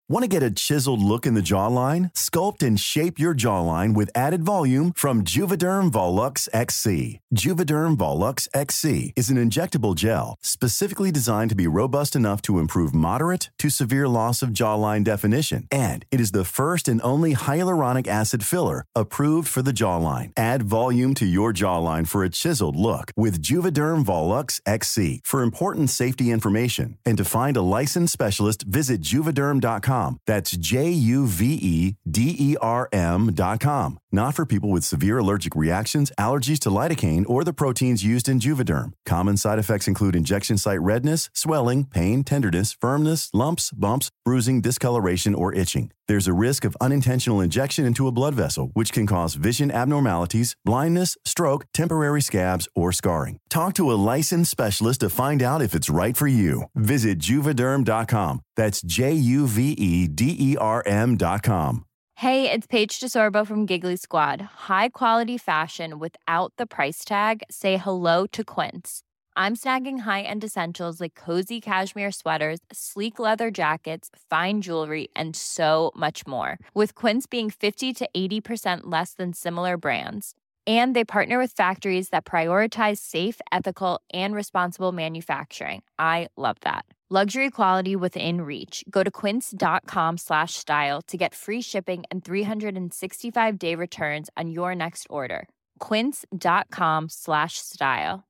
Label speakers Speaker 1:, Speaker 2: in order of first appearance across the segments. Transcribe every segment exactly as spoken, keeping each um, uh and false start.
Speaker 1: Want to get a chiseled look in the jawline? Sculpt and shape your jawline with added volume from Juvederm Volux X C. Juvederm Volux X C is an injectable gel specifically designed to be robust enough to improve moderate to severe loss of jawline definition. And it is the first and only hyaluronic acid filler approved for the jawline. Add volume to your jawline for a chiseled look with Juvederm Volux X C. For important safety information and to find a licensed specialist, visit juvederm dot com. That's J U V E D E R M dot com. Not for people with severe allergic reactions, allergies to lidocaine, or the proteins used in Juvederm. Common side effects include injection site redness, swelling, pain, tenderness, firmness, lumps, bumps, bruising, discoloration, or itching. There's a risk of unintentional injection into a blood vessel, which can cause vision abnormalities, blindness, stroke, temporary scabs, or scarring. Talk to a licensed specialist to find out if it's right for you. Visit juvederm dot com. That's J U V E D E R M dot com.
Speaker 2: Hey, it's Paige DeSorbo from Giggly Squad. High quality fashion without the price tag. Say hello to Quince. I'm snagging high-end essentials like cozy cashmere sweaters, sleek leather jackets, fine jewelry, and so much more. With Quince being fifty to eighty percent less than similar brands. And they partner with factories that prioritize safe, ethical, and responsible manufacturing. I love that. Luxury quality within reach. Go to quince.com slash style to get free shipping and three sixty-five day returns on your next order. Quince.com slash style.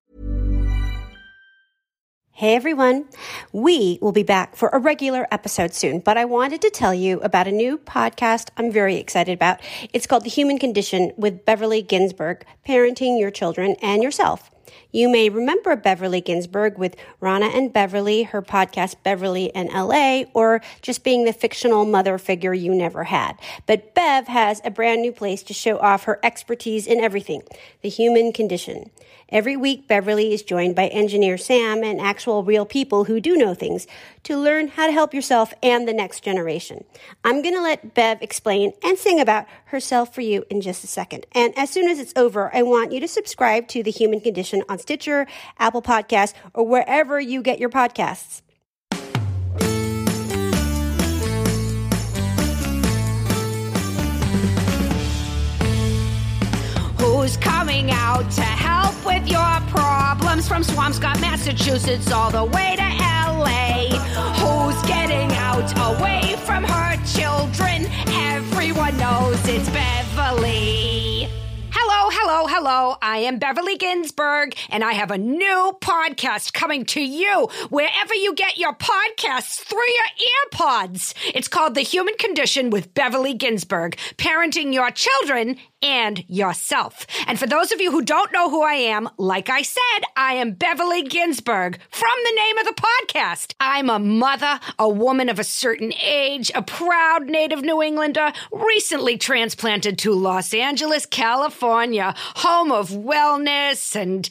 Speaker 3: Hey everyone, we will be back for a regular episode soon, but I wanted to tell you about a new podcast I'm very excited about. It's called The Human Condition with Beverly Ginsburg, Parenting Your Children and Yourself. You may remember Beverly Ginsburg with Rana and Beverly, her podcast Beverly in L A, or just being the fictional mother figure you never had. But Bev has a brand new place to show off her expertise in everything, the human condition. Every week, Beverly is joined by engineer Sam and actual real people who do know things to learn how to help yourself and the next generation. I'm going to let Bev explain and sing about herself for you in just a second. And as soon as it's over, I want you to subscribe to The Human Condition on Stitcher, Apple Podcasts, or wherever you get your podcasts.
Speaker 4: Who's coming out to help with your problems from Swampscott, Massachusetts, all the way to L A? Who's getting out away from her children? Everyone knows it's Beverly. Hello, hello, hello. I am Beverly Ginsburg, and I have a new podcast coming to you wherever you get your podcasts through your earpods. It's called The Human Condition with Beverly Ginsburg, Parenting Your Children and Yourself. And for those of you who don't know who I am, like I said, I am Beverly Ginsburg from the name of the podcast. I'm a mother, a woman of a certain age, a proud native New Englander, recently transplanted to Los Angeles, California, home of wellness and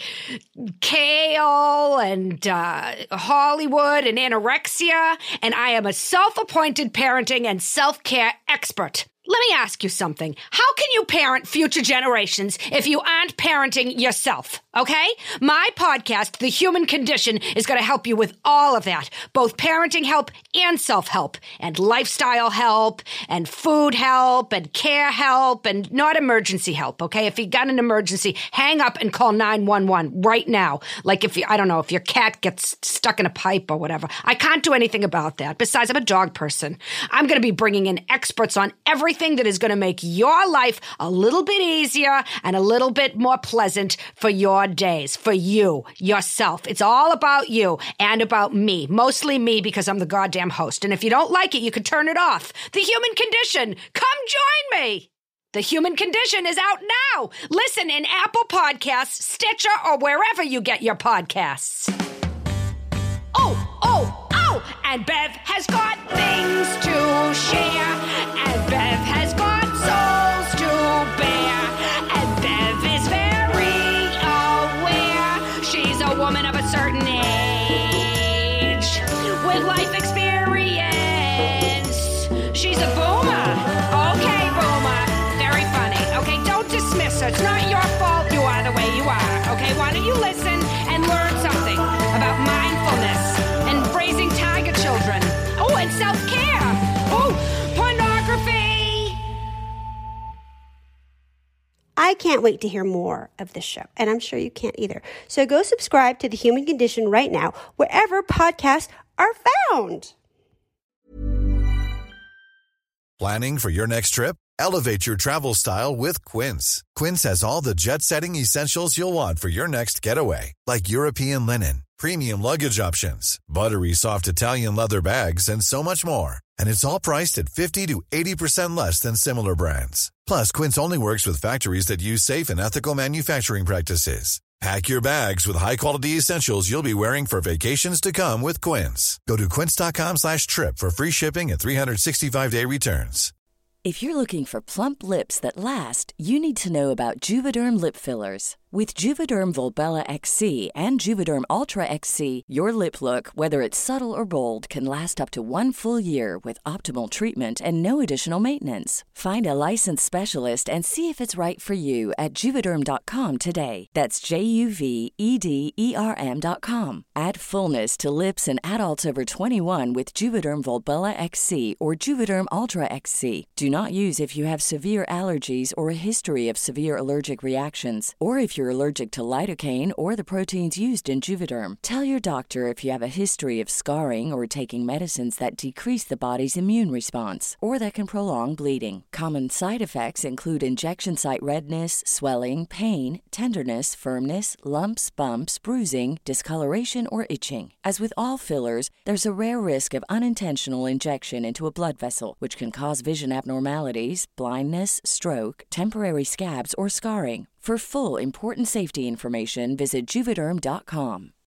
Speaker 4: kale and uh, Hollywood and anorexia. And I am a self-appointed parenting and self-care expert. Let me ask you something. How can you parent future generations if you aren't parenting yourself? Okay? My podcast, The Human Condition, is going to help you with all of that. Both parenting help and self-help, and lifestyle help, and food help, and care help, and not emergency help, okay? If you got an emergency, hang up and call nine one one right now. Like if you, I don't know, if your cat gets stuck in a pipe or whatever. I can't do anything about that. Besides, I'm a dog person. I'm going to be bringing in experts on everything that is going to make your life a little bit easier and a little bit more pleasant for your days, for you, yourself. It's all about you and about me. Mostly me because I'm the goddamn host. And if you don't like it, you can turn it off. The Human Condition. Come join me. The Human Condition is out now. Listen in Apple Podcasts, Stitcher, or wherever you get your podcasts. Oh, oh, oh! And Bev has got things to share. And Bev has got souls to bear. And Bev is very aware. She's a woman of a certain age with life experience. She's a boomer. Okay, boomer. Very funny. Okay, don't dismiss her. It's not your fault you are the way you are. Okay, why don't you listen and learn something about mindfulness and raising tiger children. Oh, and self-care.
Speaker 3: I can't wait to hear more of this show, and I'm sure you can't either. So go subscribe to The Human Condition right now, wherever podcasts are found.
Speaker 5: Planning for your next trip? Elevate your travel style with Quince. Quince has all the jet-setting essentials you'll want for your next getaway, like European linen, premium luggage options, buttery soft Italian leather bags, and so much more. And it's all priced at fifty to eighty percent less than similar brands. Plus, Quince only works with factories that use safe and ethical manufacturing practices. Pack your bags with high-quality essentials you'll be wearing for vacations to come with Quince. Go to quince.com slash trip for free shipping and three sixty-five day returns.
Speaker 6: If you're looking for plump lips that last, you need to know about Juvederm lip fillers. With Juvederm Volbella X C and Juvederm Ultra X C, your lip look, whether it's subtle or bold, can last up to one full year with optimal treatment and no additional maintenance. Find a licensed specialist and see if it's right for you at Juvederm dot com today. That's J U V E D E R M dot com. Add fullness to lips in adults over twenty-one with Juvederm Volbella X C or Juvederm Ultra X C. Do not use if you have severe allergies or a history of severe allergic reactions, or if you're allergic to lidocaine or the proteins used in Juvederm. Tell your doctor if you have a history of scarring or taking medicines that decrease the body's immune response or that can prolong bleeding. Common side effects include injection site redness, swelling, pain, tenderness, firmness, lumps, bumps, bruising, discoloration, or itching. As with all fillers, there's a rare risk of unintentional injection into a blood vessel, which can cause vision abnormalities, blindness, stroke, temporary scabs, or scarring. For full, important safety information, visit Juvederm dot com.